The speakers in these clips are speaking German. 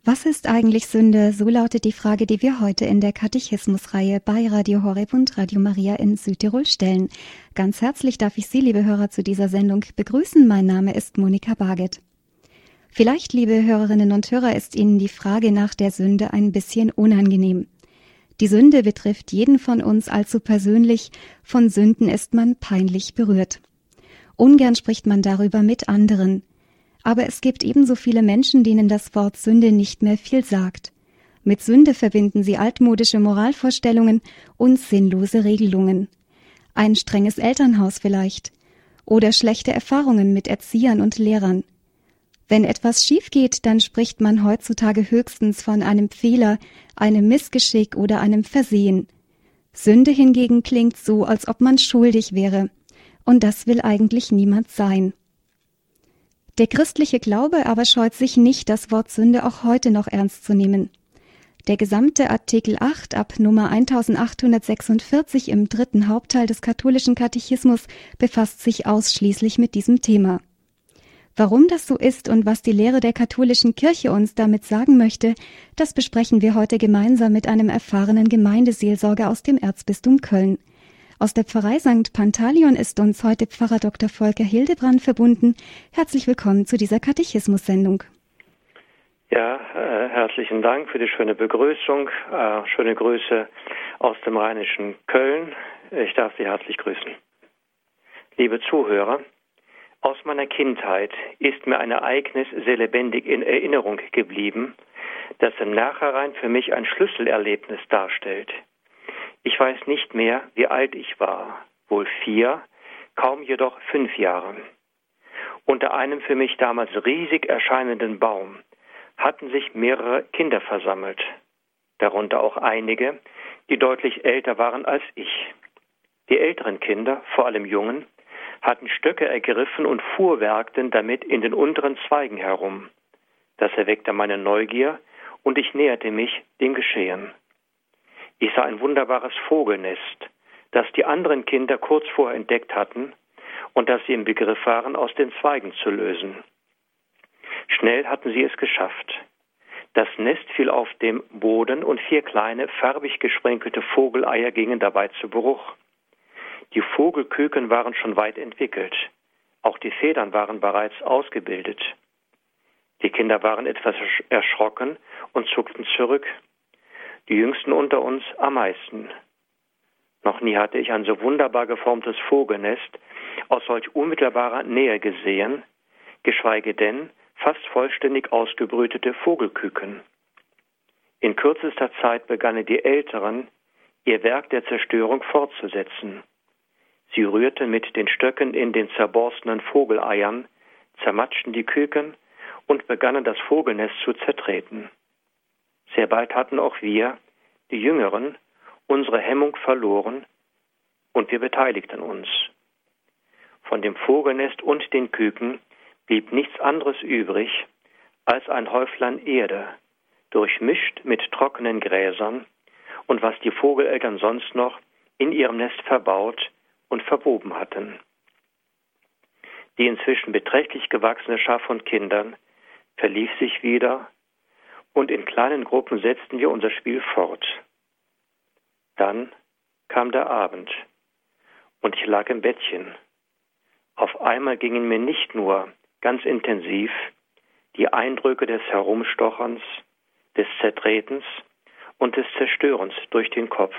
Was ist eigentlich Sünde? So lautet die Frage, die wir heute in der Katechismusreihe bei Radio Horeb und Radio Maria in Südtirol stellen. Ganz herzlich darf ich Sie, liebe Hörer, zu dieser Sendung begrüßen. Mein Name ist Monika Barget. Vielleicht, liebe Hörerinnen und Hörer, ist Ihnen die Frage nach der Sünde ein bisschen unangenehm. Die Sünde betrifft jeden von uns allzu persönlich. Von Sünden ist man peinlich berührt. Ungern spricht man darüber mit anderen. Aber es gibt ebenso viele Menschen, denen das Wort Sünde nicht mehr viel sagt. Mit Sünde verbinden sie altmodische Moralvorstellungen und sinnlose Regelungen. Ein strenges Elternhaus vielleicht. Oder schlechte Erfahrungen mit Erziehern und Lehrern. Wenn etwas schief geht, dann spricht man heutzutage höchstens von einem Fehler, einem Missgeschick oder einem Versehen. Sünde hingegen klingt so, als ob man schuldig wäre. Und das will eigentlich niemand sein. Der christliche Glaube aber scheut sich nicht, das Wort Sünde auch heute noch ernst zu nehmen. Der gesamte Artikel 8 ab Nummer 1846 im 3. Hauptteil des katholischen Katechismus befasst sich ausschließlich mit diesem Thema. Warum das so ist und was die Lehre der katholischen Kirche uns damit sagen möchte, das besprechen wir heute gemeinsam mit einem erfahrenen Gemeindeseelsorger aus dem Erzbistum Köln. Aus der Pfarrei St. Pantaleon ist uns heute Pfarrer Dr. Volker Hildebrand verbunden. Herzlich willkommen zu dieser Katechismus-Sendung. Ja, herzlichen Dank für die schöne Begrüßung. Schöne Grüße aus dem rheinischen Köln. Ich darf Sie herzlich grüßen. Liebe Zuhörer, aus meiner Kindheit ist mir ein Ereignis sehr lebendig in Erinnerung geblieben, das im Nachhinein für mich ein Schlüsselerlebnis darstellt. Ich weiß nicht mehr, wie alt ich war, wohl 4, kaum jedoch 5 Jahre. Unter einem für mich damals riesig erscheinenden Baum hatten sich mehrere Kinder versammelt, darunter auch einige, die deutlich älter waren als ich. Die älteren Kinder, vor allem Jungen, hatten Stöcke ergriffen und fuhrwerkten damit in den unteren Zweigen herum. Das erweckte meine Neugier und ich näherte mich dem Geschehen. Ich sah ein wunderbares Vogelnest, das die anderen Kinder kurz vorher entdeckt hatten und das sie im Begriff waren, aus den Zweigen zu lösen. Schnell hatten sie es geschafft. Das Nest fiel auf dem Boden und 4 kleine, farbig gesprenkelte Vogeleier gingen dabei zu Bruch. Die Vogelküken waren schon weit entwickelt. Auch die Federn waren bereits ausgebildet. Die Kinder waren etwas erschrocken und zuckten zurück. Die Jüngsten unter uns am meisten. Noch nie hatte ich ein so wunderbar geformtes Vogelnest aus solch unmittelbarer Nähe gesehen, geschweige denn fast vollständig ausgebrütete Vogelküken. In kürzester Zeit begannen die Älteren, ihr Werk der Zerstörung fortzusetzen. Sie rührten mit den Stöcken in den zerborstenen Vogeleiern, zermatschten die Küken und begannen das Vogelnest zu zertreten. Sehr bald hatten auch wir, die Jüngeren, unsere Hemmung verloren und wir beteiligten uns. Von dem Vogelnest und den Küken blieb nichts anderes übrig als ein Häuflein Erde, durchmischt mit trockenen Gräsern und was die Vogeleltern sonst noch in ihrem Nest verbaut und verwoben hatten. Die inzwischen beträchtlich gewachsene Schar von Kindern verlief sich wieder und in kleinen Gruppen setzten wir unser Spiel fort. Dann kam der Abend und ich lag im Bettchen. Auf einmal gingen mir nicht nur ganz intensiv die Eindrücke des Herumstocherns, des Zertretens und des Zerstörens durch den Kopf.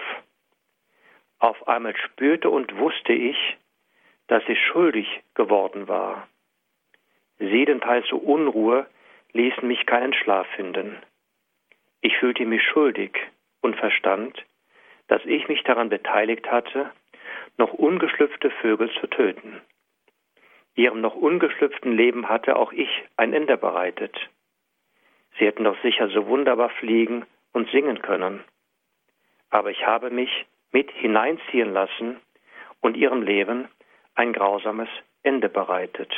Auf einmal spürte und wusste ich, dass ich schuldig geworden war. Seelenheiße Unruhe ließen mich keinen Schlaf finden. Ich fühlte mich schuldig und verstand, dass ich mich daran beteiligt hatte, noch ungeschlüpfte Vögel zu töten. Ihrem noch ungeschlüpften Leben hatte auch ich ein Ende bereitet. Sie hätten doch sicher so wunderbar fliegen und singen können. Aber ich habe mich mit hineinziehen lassen und ihrem Leben ein grausames Ende bereitet.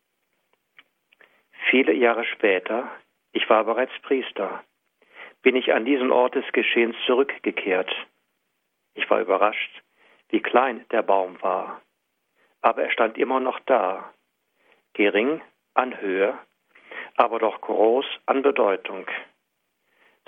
Viele Jahre später, ich war bereits Priester, bin ich an diesen Ort des Geschehens zurückgekehrt. Ich war überrascht, wie klein der Baum war. Aber er stand immer noch da, gering an Höhe, aber doch groß an Bedeutung.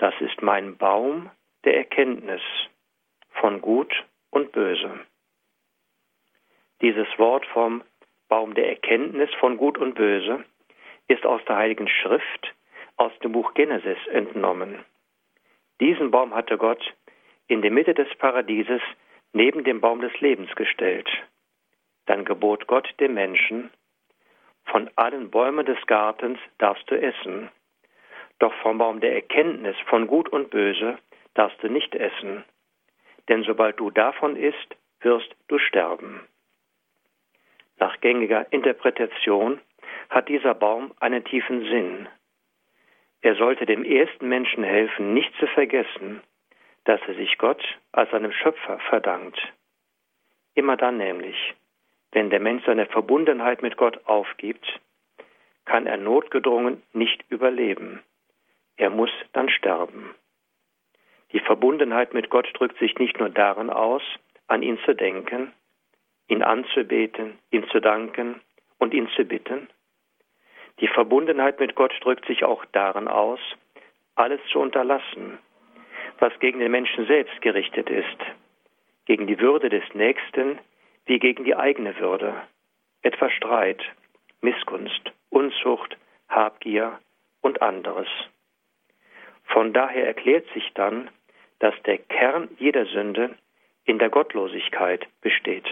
das ist mein Baum der Erkenntnis von Gut und Böse. Dieses Wort vom Baum der Erkenntnis von Gut und Böse ist aus der Heiligen Schrift, aus dem Buch Genesis entnommen. Diesen Baum hatte Gott in der Mitte des Paradieses neben dem Baum des Lebens gestellt. Dann gebot Gott dem Menschen: Von allen Bäumen des Gartens darfst du essen, doch vom Baum der Erkenntnis von Gut und Böse darfst du nicht essen, denn sobald du davon isst, wirst du sterben. Nach gängiger Interpretation hat dieser Baum einen tiefen Sinn. Er sollte dem ersten Menschen helfen, nicht zu vergessen, dass er sich Gott als seinem Schöpfer verdankt. Immer dann nämlich, wenn der Mensch seine Verbundenheit mit Gott aufgibt, kann er notgedrungen nicht überleben. Er muss dann sterben. Die Verbundenheit mit Gott drückt sich nicht nur darin aus, an ihn zu denken, ihn anzubeten, ihm zu danken und ihn zu bitten. Die Verbundenheit mit Gott drückt sich auch darin aus, alles zu unterlassen, was gegen den Menschen selbst gerichtet ist, gegen die Würde des Nächsten wie gegen die eigene Würde, etwa Streit, Missgunst, Unzucht, Habgier und anderes. Von daher erklärt sich dann, dass der Kern jeder Sünde in der Gottlosigkeit besteht.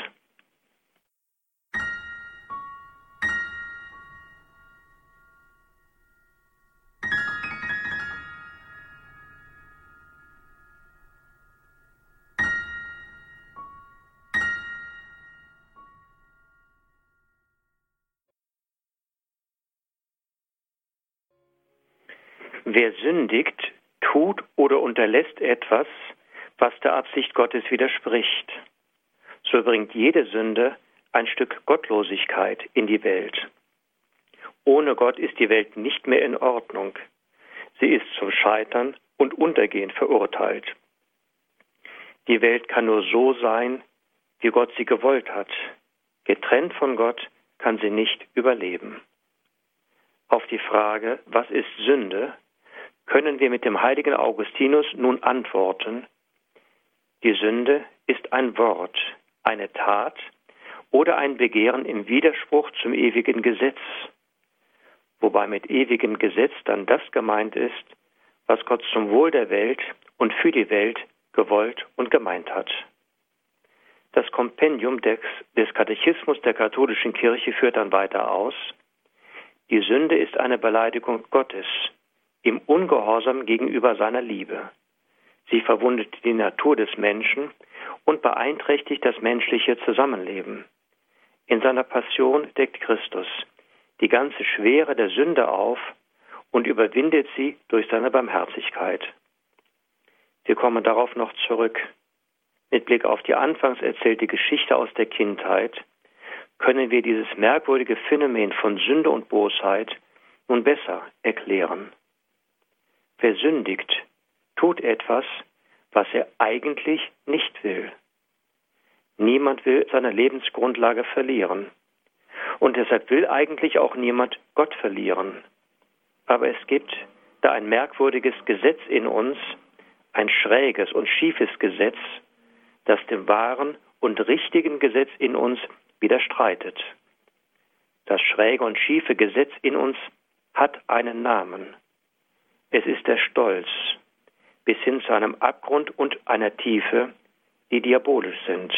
Wer sündigt, tut oder unterlässt etwas, was der Absicht Gottes widerspricht. So bringt jede Sünde ein Stück Gottlosigkeit in die Welt. Ohne Gott ist die Welt nicht mehr in Ordnung. Sie ist zum Scheitern und Untergehen verurteilt. Die Welt kann nur so sein, wie Gott sie gewollt hat. Getrennt von Gott kann sie nicht überleben. Auf die Frage, was ist Sünde, können wir mit dem heiligen Augustinus nun antworten: Die Sünde ist ein Wort, eine Tat oder ein Begehren im Widerspruch zum ewigen Gesetz, wobei mit ewigem Gesetz dann das gemeint ist, was Gott zum Wohl der Welt und für die Welt gewollt und gemeint hat. Das Kompendium des Katechismus der katholischen Kirche führt dann weiter aus: Die Sünde ist eine Beleidigung Gottes im Ungehorsam gegenüber seiner Liebe. Sie verwundet die Natur des Menschen und beeinträchtigt das menschliche Zusammenleben. In seiner Passion deckt Christus die ganze Schwere der Sünde auf und überwindet sie durch seine Barmherzigkeit. Wir kommen darauf noch zurück. Mit Blick auf die anfangs erzählte Geschichte aus der Kindheit können wir dieses merkwürdige Phänomen von Sünde und Bosheit nun besser erklären. Wer sündigt, tut etwas, was er eigentlich nicht will. Niemand will seine Lebensgrundlage verlieren. Und deshalb will eigentlich auch niemand Gott verlieren. Aber es gibt da ein merkwürdiges Gesetz in uns, ein schräges und schiefes Gesetz, das dem wahren und richtigen Gesetz in uns widerstreitet. Das schräge und schiefe Gesetz in uns hat einen Namen. Es ist der Stolz, bis hin zu einem Abgrund und einer Tiefe, die diabolisch sind.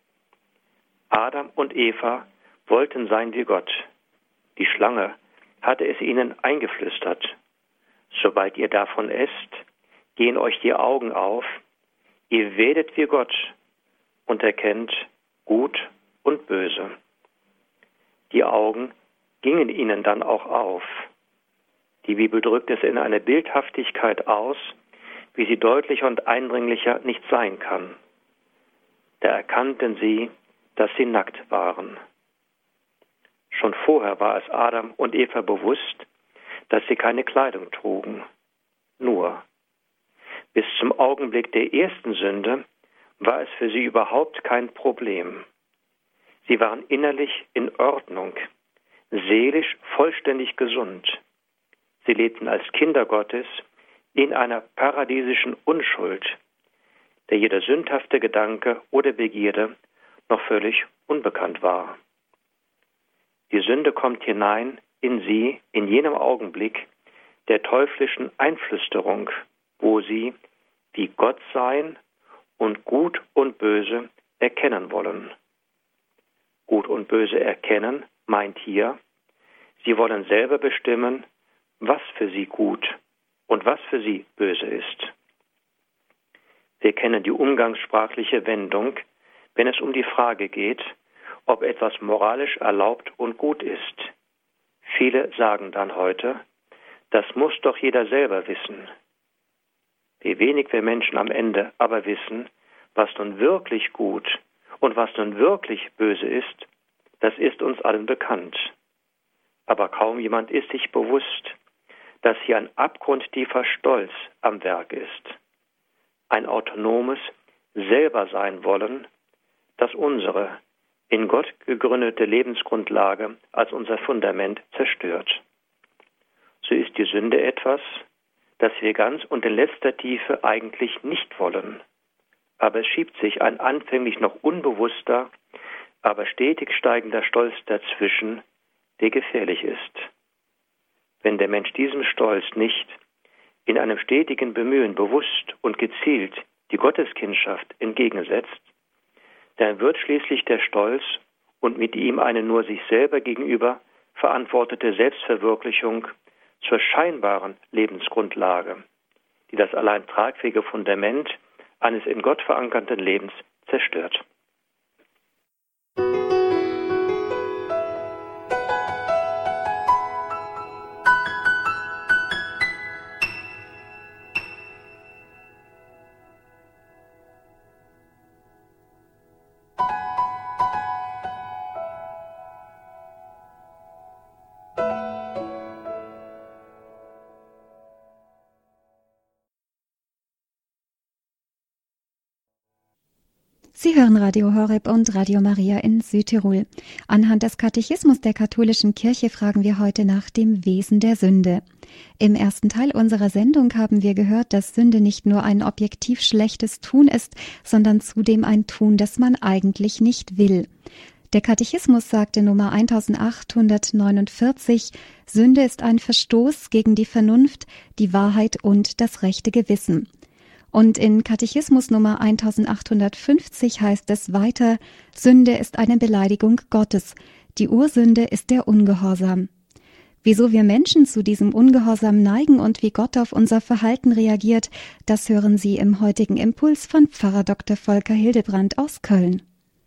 Adam und Eva wollten sein wie Gott. Die Schlange hatte es ihnen eingeflüstert: Sobald ihr davon esst, gehen euch die Augen auf, ihr werdet wie Gott und erkennt Gut und Böse. Die Augen gingen ihnen dann auch auf. Die Bibel drückt es in einer Bildhaftigkeit aus, wie sie deutlicher und eindringlicher nicht sein kann. Da erkannten sie, dass sie nackt waren. Schon vorher war es Adam und Eva bewusst, dass sie keine Kleidung trugen. Nur, bis zum Augenblick der ersten Sünde war es für sie überhaupt kein Problem. Sie waren innerlich in Ordnung, seelisch vollständig gesund. Sie lebten als Kinder Gottes, in einer paradiesischen Unschuld, der jeder sündhafte Gedanke oder Begierde noch völlig unbekannt war. Die Sünde kommt hinein in sie in jenem Augenblick der teuflischen Einflüsterung, wo sie, wie Gott sein und Gut und Böse erkennen wollen. Gut und Böse erkennen meint hier, sie wollen selber bestimmen, was für sie gut und was für sie böse ist. Wir kennen die umgangssprachliche Wendung, wenn es um die Frage geht, ob etwas moralisch erlaubt und gut ist. Viele sagen dann heute, das muss doch jeder selber wissen. Wie wenig wir Menschen am Ende aber wissen, was nun wirklich gut und was nun wirklich böse ist, das ist uns allen bekannt. Aber kaum jemand ist sich bewusst, dass hier ein abgrundtiefer Stolz am Werk ist. Ein autonomes selber sein wollen, das unsere in Gott gegründete Lebensgrundlage als unser Fundament zerstört. So ist die Sünde etwas, das wir ganz und in letzter Tiefe eigentlich nicht wollen. Aber es schiebt sich ein anfänglich noch unbewusster, aber stetig steigender Stolz dazwischen, der gefährlich ist. Wenn der Mensch diesem Stolz nicht in einem stetigen Bemühen bewusst und gezielt die Gotteskindschaft entgegensetzt, dann wird schließlich der Stolz und mit ihm eine nur sich selber gegenüber verantwortete Selbstverwirklichung zur scheinbaren Lebensgrundlage, die das allein tragfähige Fundament eines in Gott verankerten Lebens zerstört. Sie hören Radio Horeb und Radio Maria in Südtirol. Anhand des Katechismus der katholischen Kirche fragen wir heute nach dem Wesen der Sünde. Im ersten Teil unserer Sendung haben wir gehört, dass Sünde nicht nur ein objektiv schlechtes Tun ist, sondern zudem ein Tun, das man eigentlich nicht will. Der Katechismus sagte Nummer 1849, Sünde ist ein Verstoß gegen die Vernunft, die Wahrheit und das rechte Gewissen. Und in Katechismus Nummer 1850 heißt es weiter, Sünde ist eine Beleidigung Gottes. Die Ursünde ist der Ungehorsam. Wieso wir Menschen zu diesem Ungehorsam neigen und wie Gott auf unser Verhalten reagiert, das hören Sie im heutigen Impuls von Pfarrer Dr. Volker Hildebrand aus Köln.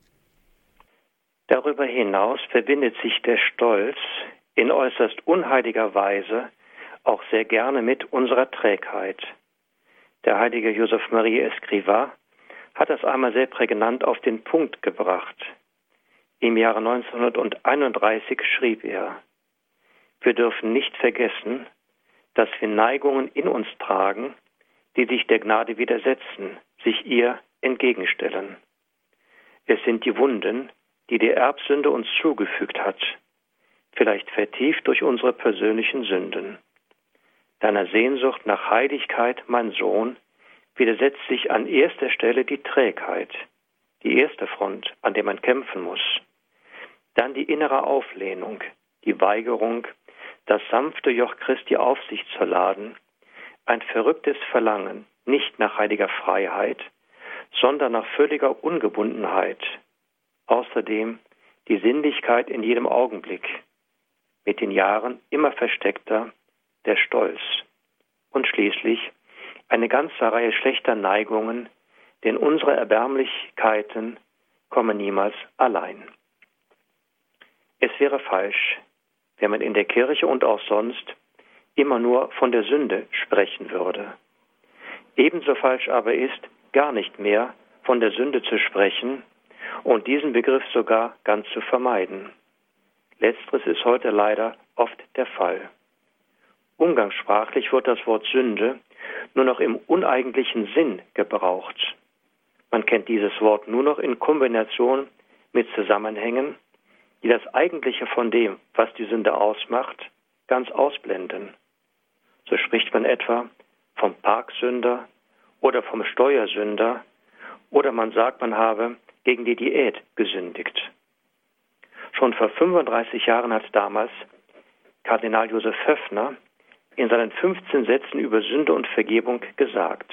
Darüber hinaus verbindet sich der Stolz in äußerst unheiliger Weise auch sehr gerne mit unserer Trägheit. Der heilige Joseph Marie Escrivá hat das einmal sehr prägnant auf den Punkt gebracht. Im Jahre 1931 schrieb er, wir dürfen nicht vergessen, dass wir Neigungen in uns tragen, die sich der Gnade widersetzen, sich ihr entgegenstellen. Es sind die Wunden, die die Erbsünde uns zugefügt hat, vielleicht vertieft durch unsere persönlichen Sünden. Deiner Sehnsucht nach Heiligkeit, mein Sohn, widersetzt sich an erster Stelle die Trägheit, die erste Front, an der man kämpfen muss. Dann die innere Auflehnung, die Weigerung, das sanfte Joch Christi auf sich zu laden, ein verrücktes Verlangen, nicht nach heiliger Freiheit, sondern nach völliger Ungebundenheit. Außerdem die Sinnlichkeit in jedem Augenblick, mit den Jahren immer versteckter, der Stolz und schließlich eine ganze Reihe schlechter Neigungen, denn unsere Erbärmlichkeiten kommen niemals allein. Es wäre falsch, wenn man in der Kirche und auch sonst immer nur von der Sünde sprechen würde. Ebenso falsch aber ist, gar nicht mehr von der Sünde zu sprechen und diesen Begriff sogar ganz zu vermeiden. Letzteres ist heute leider oft der Fall. Umgangssprachlich wird das Wort Sünde nur noch im uneigentlichen Sinn gebraucht. Man kennt dieses Wort nur noch in Kombination mit Zusammenhängen, die das Eigentliche von dem, was die Sünde ausmacht, ganz ausblenden. So spricht man etwa vom Parksünder oder vom Steuersünder, oder man sagt, man habe gegen die Diät gesündigt. Schon vor 35 Jahren hat damals Kardinal Josef Höffner in seinen 15 Sätzen über Sünde und Vergebung gesagt: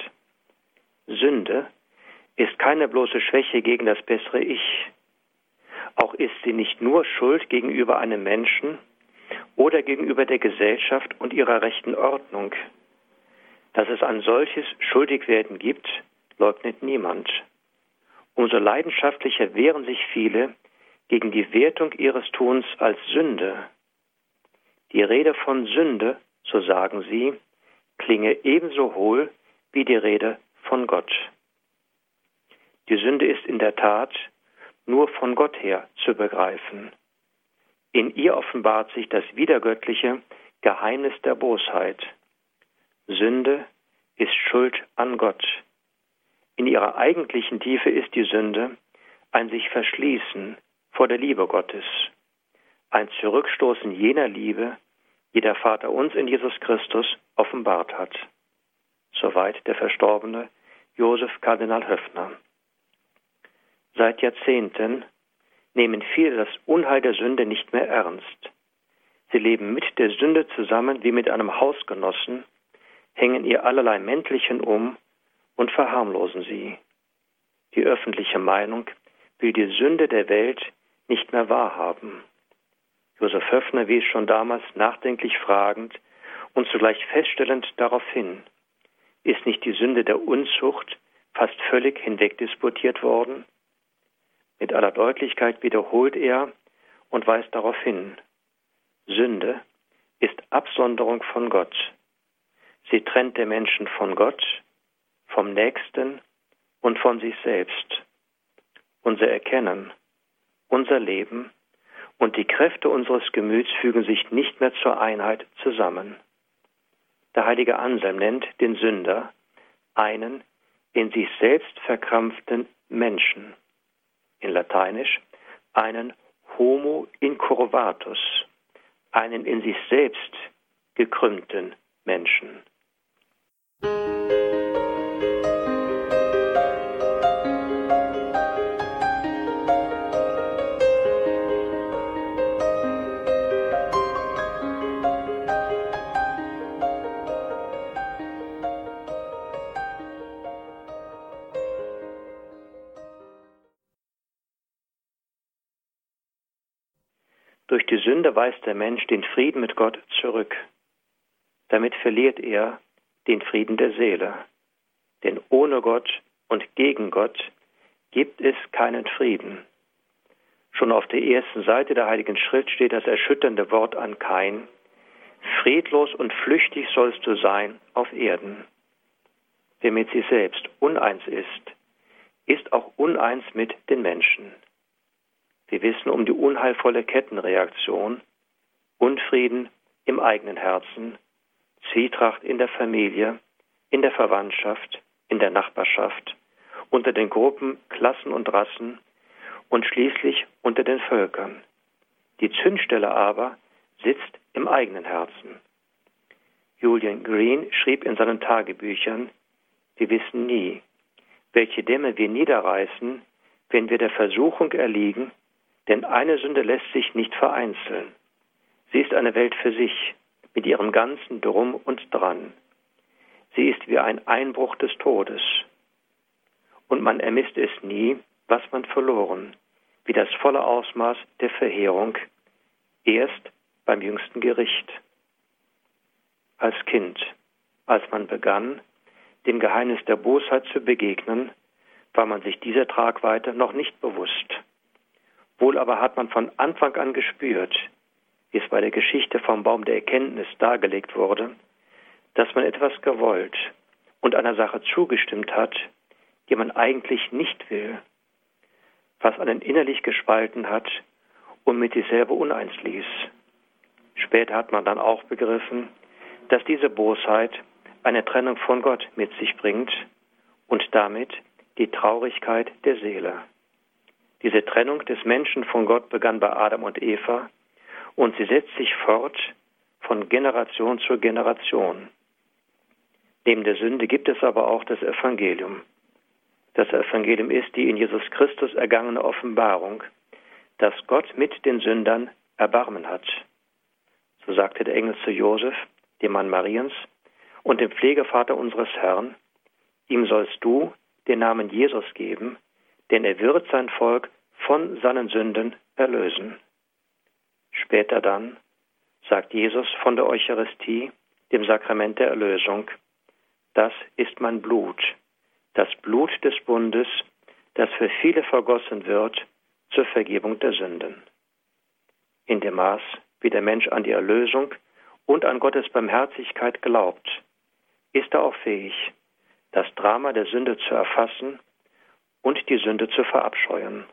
Sünde ist keine bloße Schwäche gegen das bessere Ich. Auch ist sie nicht nur Schuld gegenüber einem Menschen oder gegenüber der Gesellschaft und ihrer rechten Ordnung. Dass es ein solches Schuldigwerden gibt, leugnet niemand. Umso leidenschaftlicher wehren sich viele gegen die Wertung ihres Tuns als Sünde. Die Rede von Sünde, so sagen sie, klinge ebenso hohl wie die Rede von Gott. Die Sünde ist in der Tat nur von Gott her zu begreifen. In ihr offenbart sich das widergöttliche Geheimnis der Bosheit. Sünde ist Schuld an Gott. In ihrer eigentlichen Tiefe ist die Sünde ein sich verschließen vor der Liebe Gottes, ein Zurückstoßen jener Liebe, die der Vater uns in Jesus Christus offenbart hat. Soweit der verstorbene Josef Kardinal Höffner. Seit Jahrzehnten nehmen viele das Unheil der Sünde nicht mehr ernst. Sie leben mit der Sünde zusammen wie mit einem Hausgenossen, hängen ihr allerlei Mäntelchen um und verharmlosen sie. Die öffentliche Meinung will die Sünde der Welt nicht mehr wahrhaben. Josef Höffner wies schon damals nachdenklich fragend und zugleich feststellend darauf hin: Ist nicht die Sünde der Unzucht fast völlig hinwegdisputiert worden? Mit aller Deutlichkeit wiederholt er und weist darauf hin: Sünde ist Absonderung von Gott. Sie trennt den Menschen von Gott, vom Nächsten und von sich selbst. Unser Erkennen, unser Leben und die Kräfte unseres Gemüts fügen sich nicht mehr zur Einheit zusammen. Der heilige Anselm nennt den Sünder einen in sich selbst verkrampften Menschen. In Lateinisch einen Homo incurvatus, einen in sich selbst gekrümmten Menschen. Durch die Sünde weist der Mensch den Frieden mit Gott zurück. Damit verliert er den Frieden der Seele. Denn ohne Gott und gegen Gott gibt es keinen Frieden. Schon auf der ersten Seite der Heiligen Schrift steht das erschütternde Wort an Kain: Friedlos und flüchtig sollst du sein auf Erden. Wer mit sich selbst uneins ist auch uneins mit den Menschen. Wir wissen um die unheilvolle Kettenreaktion: Unfrieden im eigenen Herzen, Zwietracht in der Familie, in der Verwandtschaft, in der Nachbarschaft, unter den Gruppen, Klassen und Rassen und schließlich unter den Völkern. Die Zündstelle aber sitzt im eigenen Herzen. Julian Green schrieb in seinen Tagebüchern: Wir wissen nie, welche Dämme wir niederreißen, wenn wir der Versuchung erliegen, denn eine Sünde lässt sich nicht vereinzeln. Sie ist eine Welt für sich, mit ihrem ganzen Drum und Dran. Sie ist wie ein Einbruch des Todes. Und man ermisst es nie, was man verloren, wie das volle Ausmaß der Verheerung, erst beim jüngsten Gericht. Als Kind, als man begann, dem Geheimnis der Bosheit zu begegnen, war man sich dieser Tragweite noch nicht bewusst. Wohl aber hat man von Anfang an gespürt, wie es bei der Geschichte vom Baum der Erkenntnis dargelegt wurde, dass man etwas gewollt und einer Sache zugestimmt hat, die man eigentlich nicht will, was einen innerlich gespalten hat und mit sich selber uneins ließ. Später hat man dann auch begriffen, dass diese Bosheit eine Trennung von Gott mit sich bringt und damit die Traurigkeit der Seele. Diese Trennung des Menschen von Gott begann bei Adam und Eva und sie setzt sich fort von Generation zu Generation. Neben der Sünde gibt es aber auch das Evangelium. Das Evangelium ist die in Jesus Christus ergangene Offenbarung, dass Gott mit den Sündern Erbarmen hat. So sagte der Engel zu Josef, dem Mann Mariens und dem Pflegevater unseres Herrn: Ihm sollst du den Namen Jesus geben, denn er wird sein Volk von seinen Sünden erlösen. Später dann sagt Jesus von der Eucharistie, dem Sakrament der Erlösung: Das ist mein Blut, das Blut des Bundes, das für viele vergossen wird zur Vergebung der Sünden. In dem Maß, wie der Mensch an die Erlösung und an Gottes Barmherzigkeit glaubt, ist er auch fähig, das Drama der Sünde zu erfassen und die Sünde zu verabscheuen.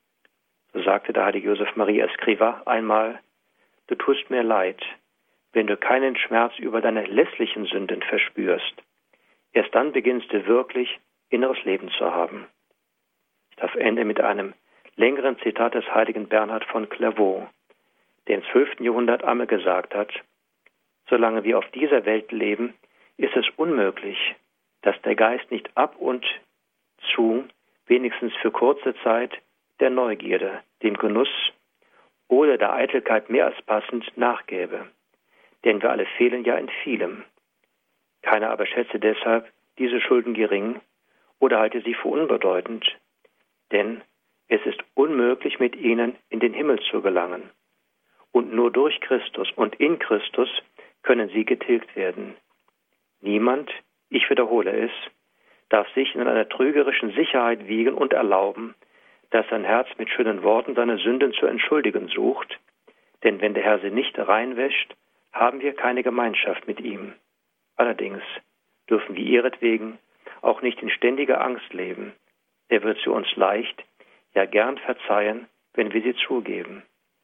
So sagte der heilige Josef Maria Escrivá einmal: Du tust mir leid, wenn du keinen Schmerz über deine lässlichen Sünden verspürst. Erst dann beginnst du wirklich, inneres Leben zu haben. Ich darf enden mit einem längeren Zitat des heiligen Bernhard von Clairvaux, der im 12. Jahrhundert einmal gesagt hat: Solange wir auf dieser Welt leben, ist es unmöglich, dass der Geist nicht ab und zu, wenigstens für kurze Zeit, der Neugierde, dem Genuss oder der Eitelkeit mehr als passend nachgäbe. Denn wir alle fehlen ja in vielem. Keiner aber schätze deshalb diese Schulden gering oder halte sie für unbedeutend, denn es ist unmöglich, mit ihnen in den Himmel zu gelangen. Und nur durch Christus und in Christus können sie getilgt werden. Niemand, ich wiederhole es, darf sich in einer trügerischen Sicherheit wiegen und erlauben, dass sein Herz mit schönen Worten seine Sünden zu entschuldigen sucht, denn wenn der Herr sie nicht reinwäscht, haben wir keine Gemeinschaft mit ihm. Allerdings dürfen wir ihretwegen auch nicht in ständiger Angst leben. Er wird sie uns leicht, ja gern verzeihen, wenn wir sie zugeben.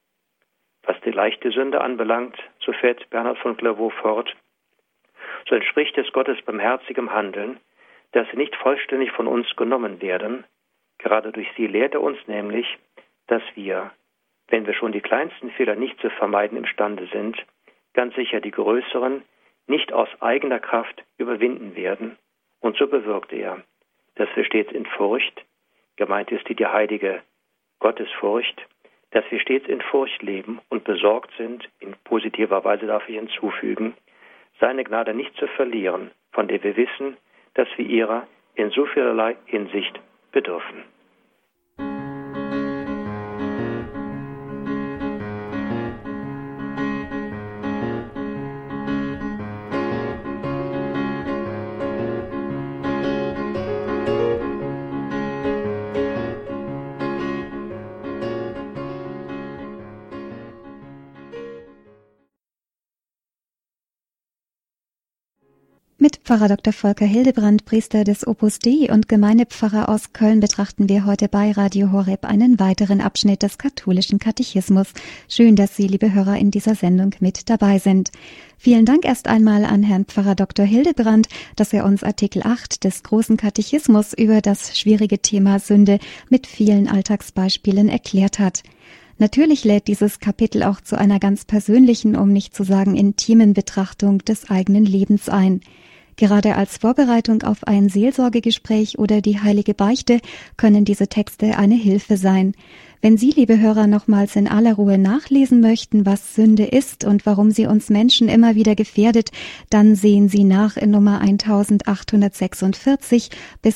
Was die leichte Sünde anbelangt, so fährt Bernhard von Clairvaux fort, so entspricht es Gottes barmherzigem Handeln, dass sie nicht vollständig von uns genommen werden. Gerade durch sie lehrt er uns nämlich, dass wir, wenn wir schon die kleinsten Fehler nicht zu vermeiden imstande sind, ganz sicher die größeren nicht aus eigener Kraft überwinden werden. Und so bewirkt er, dass wir stets in Furcht, gemeint ist die heilige Gottesfurcht, dass wir stets in Furcht leben und besorgt sind, in positiver Weise darf ich hinzufügen, seine Gnade nicht zu verlieren, von der wir wissen, dass wir ihrer in so vielerlei Hinsicht bedürfen. Mit Pfarrer Dr. Volker Hildebrand, Priester des Opus Dei und Gemeindepfarrer aus Köln, betrachten wir heute bei Radio Horeb einen weiteren Abschnitt des katholischen Katechismus. Schön, dass Sie, liebe Hörer, in dieser Sendung mit dabei sind. Vielen Dank erst einmal an Herrn Pfarrer Dr. Hildebrand, dass er uns Artikel 8 des großen Katechismus über das schwierige Thema Sünde mit vielen Alltagsbeispielen erklärt hat. Natürlich lädt dieses Kapitel auch zu einer ganz persönlichen, um nicht zu sagen intimen Betrachtung des eigenen Lebens ein. Gerade als Vorbereitung auf ein Seelsorgegespräch oder die heilige Beichte können diese Texte eine Hilfe sein. Wenn Sie, liebe Hörer, nochmals in aller Ruhe nachlesen möchten, was Sünde ist und warum sie uns Menschen immer wieder gefährdet, dann sehen Sie nach in Nummer 1846 bis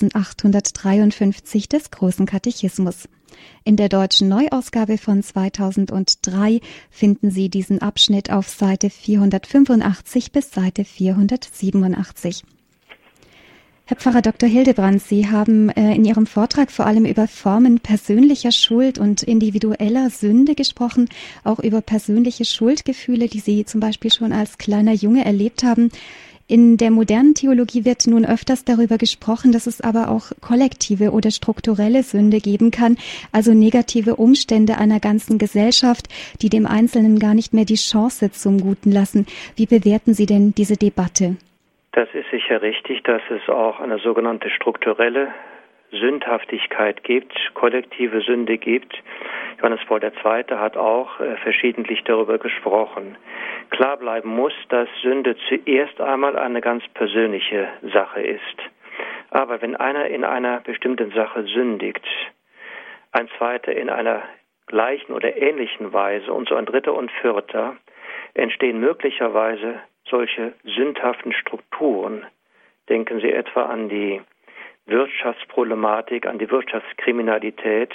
1853 des Großen Katechismus. In der deutschen Neuausgabe von 2003 finden Sie diesen Abschnitt auf Seite 485 bis Seite 487. Herr Pfarrer Dr. Hildebrand, Sie haben in Ihrem Vortrag vor allem über Formen persönlicher Schuld und individueller Sünde gesprochen, auch über persönliche Schuldgefühle, die Sie zum Beispiel schon als kleiner Junge erlebt haben. In der modernen Theologie wird nun öfters darüber gesprochen, dass es aber auch kollektive oder strukturelle Sünde geben kann, also negative Umstände einer ganzen Gesellschaft, die dem Einzelnen gar nicht mehr die Chance zum Guten lassen. Wie bewerten Sie denn diese Debatte? Das ist sicher richtig, dass es auch eine sogenannte strukturelle Sündhaftigkeit gibt, kollektive Sünde gibt. Johannes Paul II. Hat auch verschiedentlich darüber gesprochen. Klar bleiben muss, dass Sünde zuerst einmal eine ganz persönliche Sache ist. Aber wenn einer in einer bestimmten Sache sündigt, ein zweiter in einer gleichen oder ähnlichen Weise und so ein dritter und vierter, entstehen möglicherweise solche sündhaften Strukturen. Denken Sie etwa an die Wirtschaftsproblematik, an die Wirtschaftskriminalität.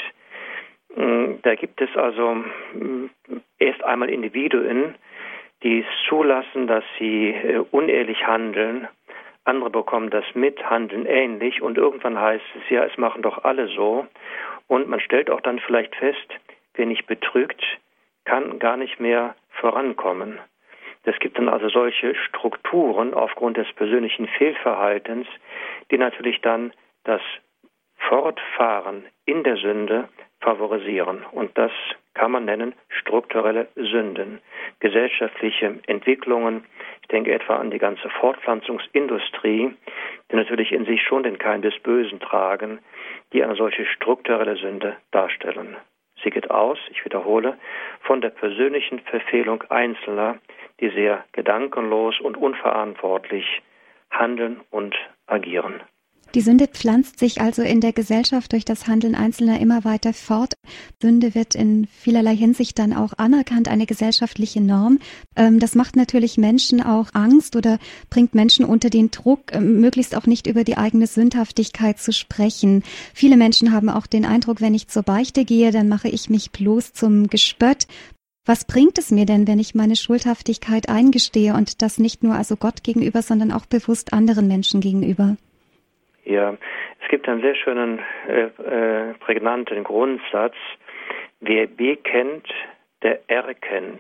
Da gibt es also erst einmal Individuen, die es zulassen, dass sie unehrlich handeln. Andere bekommen das mit, handeln ähnlich und irgendwann heißt es, ja, es machen doch alle so. Und man stellt auch dann vielleicht fest, wer nicht betrügt, kann gar nicht mehr vorankommen. Es gibt dann also solche Strukturen aufgrund des persönlichen Fehlverhaltens, die natürlich dann das Fortfahren in der Sünde favorisieren. Und das kann man nennen strukturelle Sünden. Gesellschaftliche Entwicklungen, ich denke etwa an die ganze Fortpflanzungsindustrie, die natürlich in sich schon den Keim des Bösen tragen, die eine solche strukturelle Sünde darstellen. Sie geht aus, ich wiederhole, von der persönlichen Verfehlung Einzelner, die sehr gedankenlos und unverantwortlich handeln und agieren. Die Sünde pflanzt sich also in der Gesellschaft durch das Handeln Einzelner immer weiter fort. Sünde wird in vielerlei Hinsicht dann auch anerkannt, eine gesellschaftliche Norm. Das macht natürlich Menschen auch Angst oder bringt Menschen unter den Druck, möglichst auch nicht über die eigene Sündhaftigkeit zu sprechen. Viele Menschen haben auch den Eindruck, wenn ich zur Beichte gehe, dann mache ich mich bloß zum Gespött. Was bringt es mir denn, wenn ich meine Schuldhaftigkeit eingestehe und das nicht nur also Gott gegenüber, sondern auch bewusst anderen Menschen gegenüber? Ja, es gibt einen sehr schönen, prägnanten Grundsatz. Wer bekennt, der erkennt.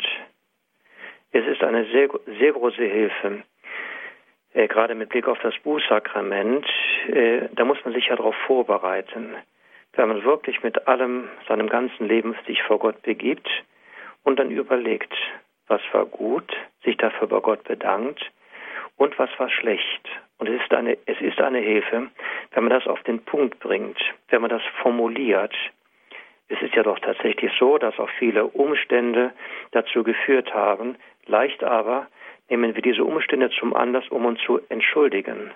Es ist eine sehr, sehr große Hilfe, gerade mit Blick auf das Bußsakrament. Da muss man sich ja darauf vorbereiten. Wenn man wirklich mit allem, seinem ganzen Leben sich vor Gott begibt und dann überlegt, was war gut, sich dafür bei Gott bedankt und was war schlecht. Und es ist eine Hilfe, wenn man das auf den Punkt bringt, wenn man das formuliert. Es ist ja doch tatsächlich so, dass auch viele Umstände dazu geführt haben. Leicht aber nehmen wir diese Umstände zum Anlass, um uns zu entschuldigen.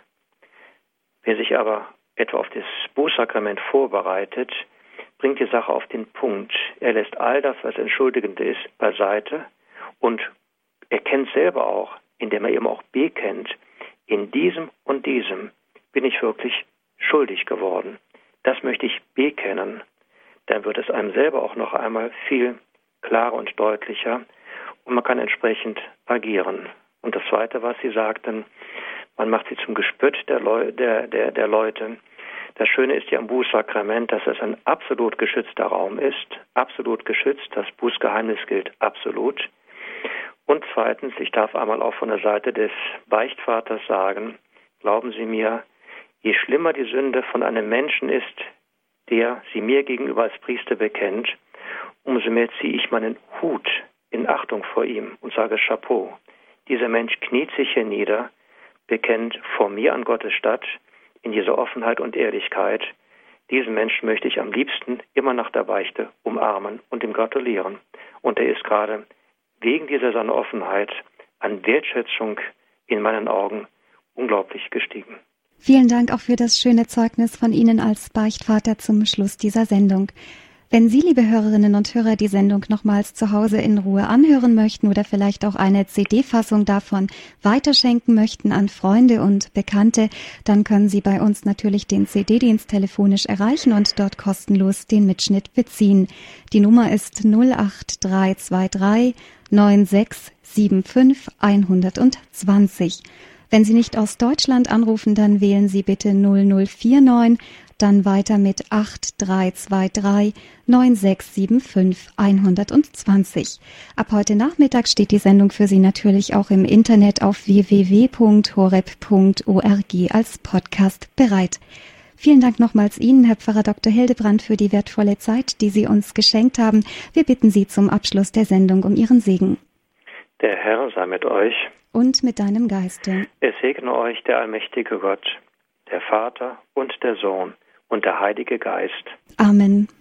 Wer sich aber etwa auf das Bußsakrament vorbereitet, bringt die Sache auf den Punkt. Er lässt all das, was entschuldigend ist, beiseite und erkennt selber auch, indem er eben auch bekennt, in diesem und diesem bin ich wirklich schuldig geworden. Das möchte ich bekennen. Dann wird es einem selber auch noch einmal viel klarer und deutlicher und man kann entsprechend agieren. Und das Zweite, was Sie sagten, man macht sie zum Gespött der Leute. Das Schöne ist ja am Bußsakrament, dass es ein absolut geschützter Raum ist, absolut geschützt, das Bußgeheimnis gilt absolut. Und zweitens, ich darf einmal auch von der Seite des Beichtvaters sagen, glauben Sie mir, je schlimmer die Sünde von einem Menschen ist, der sie mir gegenüber als Priester bekennt, umso mehr ziehe ich meinen Hut in Achtung vor ihm und sage Chapeau. Dieser Mensch kniet sich hier nieder, bekennt vor mir an Gottes Statt, in dieser Offenheit und Ehrlichkeit. Diesen Menschen möchte ich am liebsten immer nach der Beichte umarmen und ihm gratulieren. Und er ist gerade wegen dieser seiner Offenheit an Wertschätzung in meinen Augen unglaublich gestiegen. Vielen Dank auch für das schöne Zeugnis von Ihnen als Beichtvater zum Schluss dieser Sendung. Wenn Sie, liebe Hörerinnen und Hörer, die Sendung nochmals zu Hause in Ruhe anhören möchten oder vielleicht auch eine CD-Fassung davon weiterschenken möchten an Freunde und Bekannte, dann können Sie bei uns natürlich den CD-Dienst telefonisch erreichen und dort kostenlos den Mitschnitt beziehen. Die Nummer ist 08323 9675 120. Wenn Sie nicht aus Deutschland anrufen, dann wählen Sie bitte 0049, dann weiter mit 8323 9675 120. Ab heute Nachmittag steht die Sendung für Sie natürlich auch im Internet auf www.horeb.org als Podcast bereit. Vielen Dank nochmals Ihnen, Herr Pfarrer Dr. Hildebrand, für die wertvolle Zeit, die Sie uns geschenkt haben. Wir bitten Sie zum Abschluss der Sendung um Ihren Segen. Der Herr sei mit euch. Und mit deinem Geiste. Es segne euch der allmächtige Gott, der Vater und der Sohn und der Heilige Geist. Amen.